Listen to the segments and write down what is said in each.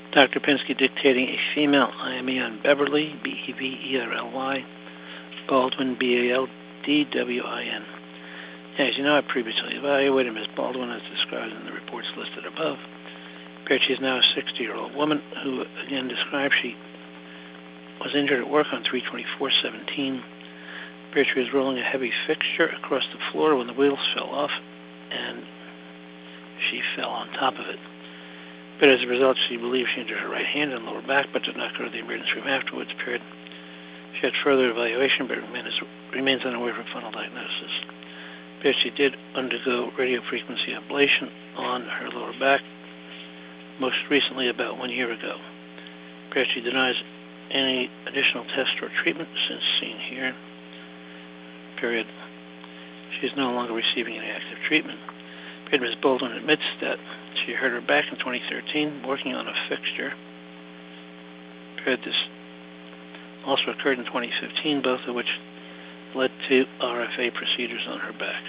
Dr. Pinsky dictating a female IME on Beverly, Beverly, Baldwin, Baldwin. As you know, I previously evaluated Ms. Baldwin as described in the reports listed above. She is now a 60-year-old woman who, again, described she was injured at work on 3/24/17. She was rolling a heavy fixture across the floor when the wheels fell off, and she fell on top of it. But as a result, she believes she injured her right hand and lower back, but did not go to the emergency room afterwards. She had further evaluation, but remains unaware of a final diagnosis. She did undergo radiofrequency ablation on her lower back, most recently about 1 year ago. She denies any additional test or treatment since seen here. She is no longer receiving any active treatment. Ms. Baldwin admits that she hurt her back in 2013 working on a fixture. This also occurred in 2015, both of which led to RFA procedures on her back.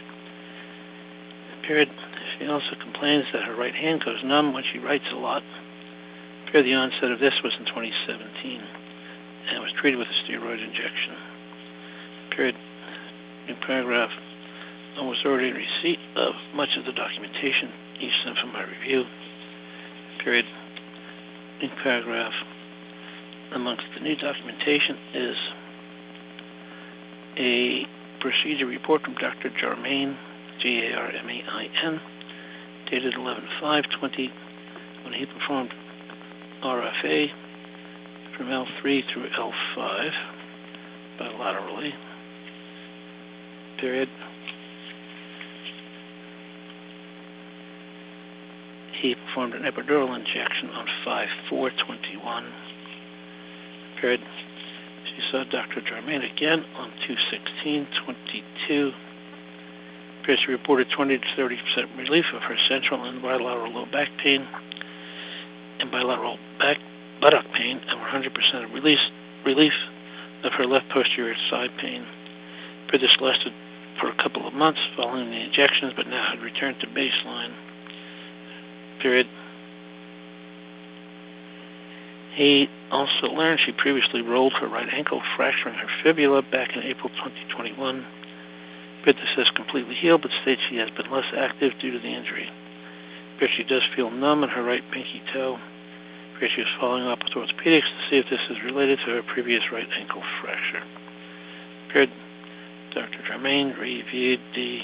She also complains that her right hand goes numb when she writes a lot. The onset of this was in 2017 and was treated with a steroid injection. New paragraph. I was already in receipt of much of the documentation you sent from my review. New paragraph. Amongst the new documentation is a procedure report from Dr. Jarmain, Garmain, dated 11/5/20, when he performed RFA from L3 through L5 bilaterally. He performed an epidural injection on 5/4/21. She saw Dr. Jarmain again on 2/16/22. She reported 20 to 30% relief of her central and bilateral low back pain and bilateral buttock pain, and 100% of relief of her left posterior side pain. This lasted for a couple of months following the injections, but now had returned to baseline. He also learned she previously rolled her right ankle, fracturing her fibula back in April 2021. This has completely healed, but states she has been less active due to the injury. She does feel numb in her right pinky toe. She is following up with orthopedics to see if this is related to her previous right ankle fracture. Dr. Jarmain reviewed the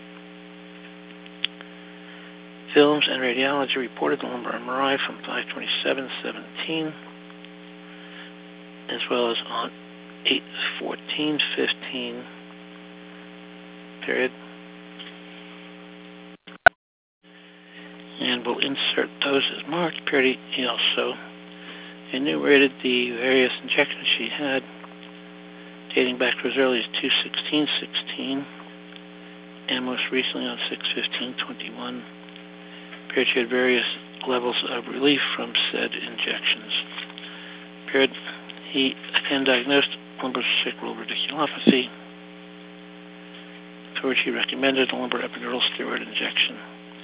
films and radiology, reported the lumbar MRI from 5/27/17, as well as on 8/14/15. And we'll insert those as marked. He also enumerated the various injections she had, dating back to as early as 2/16/16, and most recently on 6/15/21. She had various levels of relief from said injections. He again diagnosed lumbosacral radiculopathy, for which he recommended a lumbar epidural steroid injection.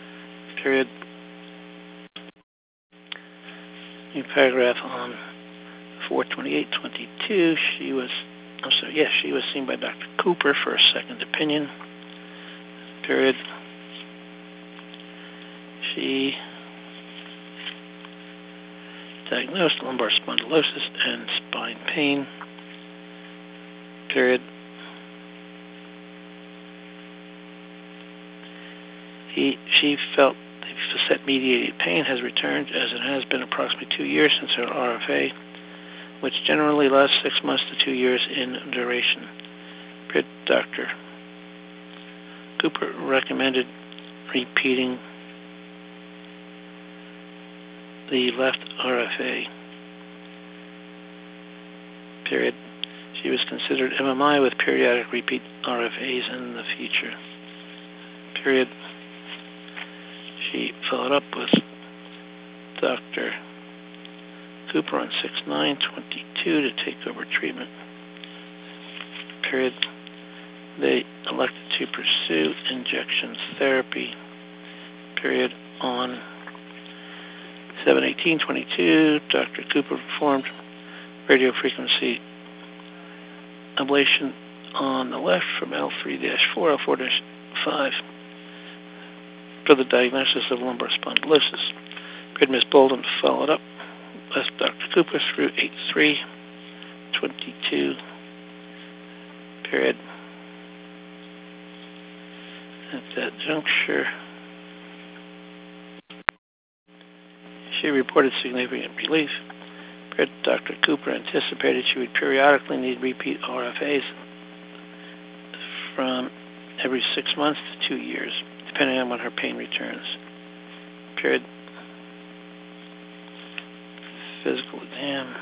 New paragraph on 4/28/22. She was seen by Dr. Cooper for a second opinion. She diagnosed lumbar spondylosis and spine pain. She felt the facet-mediated pain has returned, as it has been approximately 2 years since her RFA, which generally lasts 6 months to 2 years in duration. Dr. Cooper recommended repeating the left RFA. She was considered MMI with periodic repeat RFAs in the future. She followed up with Dr. Cooper on 6/9/22 to take over treatment. They elected to pursue injections therapy. On 7/18/22, Dr. Cooper performed radio frequency ablation on the left from L3-4, L4-5 for the diagnosis of lumbar spondylosis. Ms. Bolden followed up with Dr. Cooper through 8/3/22 period. At that juncture, she reported significant relief. Dr. Cooper anticipated she would periodically need repeat RFAs from every 6 months to 2 years, depending on when her pain returns. Period. Physical exam.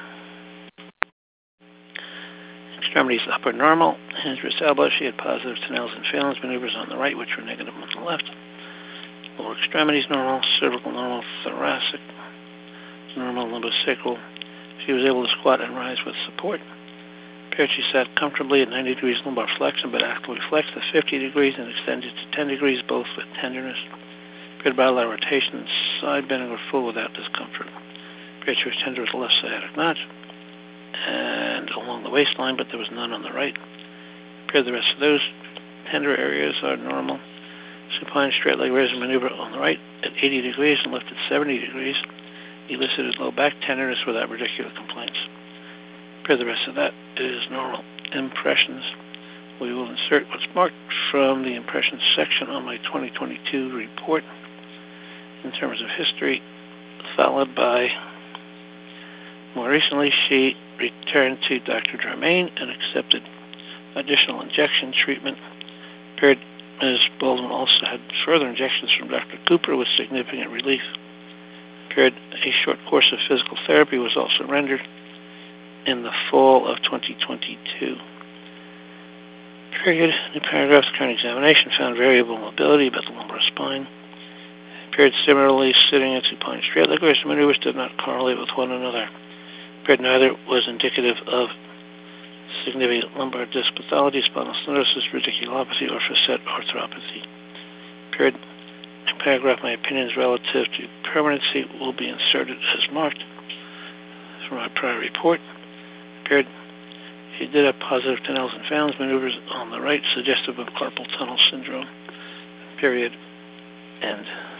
Extremities upper normal. Hinge wrist elbow. She had positive Tenel's and Phalen's maneuvers on the right, which were negative on the left. Lower extremities normal. Cervical normal. Thoracic normal. Lumbosacral. She was able to squat and rise with support. Paired, she sat comfortably at 90 degrees lumbar flexion, but actively flexed to 50 degrees and extended to 10 degrees, both with tenderness. Paired bilateral rotation and side bending were full without discomfort. Paired, she was tender with the left sciatic notch and along the waistline, but there was none on the right. Paired, the rest of those tender areas are normal. Supine straight leg raiser maneuver on the right at 80 degrees and left at 70 degrees. Elicited low back tenderness without radicular complaints. The rest of that is normal. Impressions. We will insert what's marked from the impressions section on my 2022 report in terms of history, followed by, more recently, she returned to Dr. Germain and accepted additional injection treatment. Ms. Baldwin also had further injections from Dr. Cooper with significant relief. A short course of physical therapy was also rendered in the fall of 2022. New paragraph, the current examination found variable mobility about the lumbar spine. Similarly, sitting and supine straight leg raiser maneuvers did not correlate with one another. Neither was indicative of significant lumbar disc pathology, spinal stenosis, radiculopathy, or facet arthropathy. Paragraph, my opinions relative to permanency will be inserted as marked from my prior report. She did have positive Tenel's and Phalen's maneuvers on the right, suggestive of carpal tunnel syndrome. End.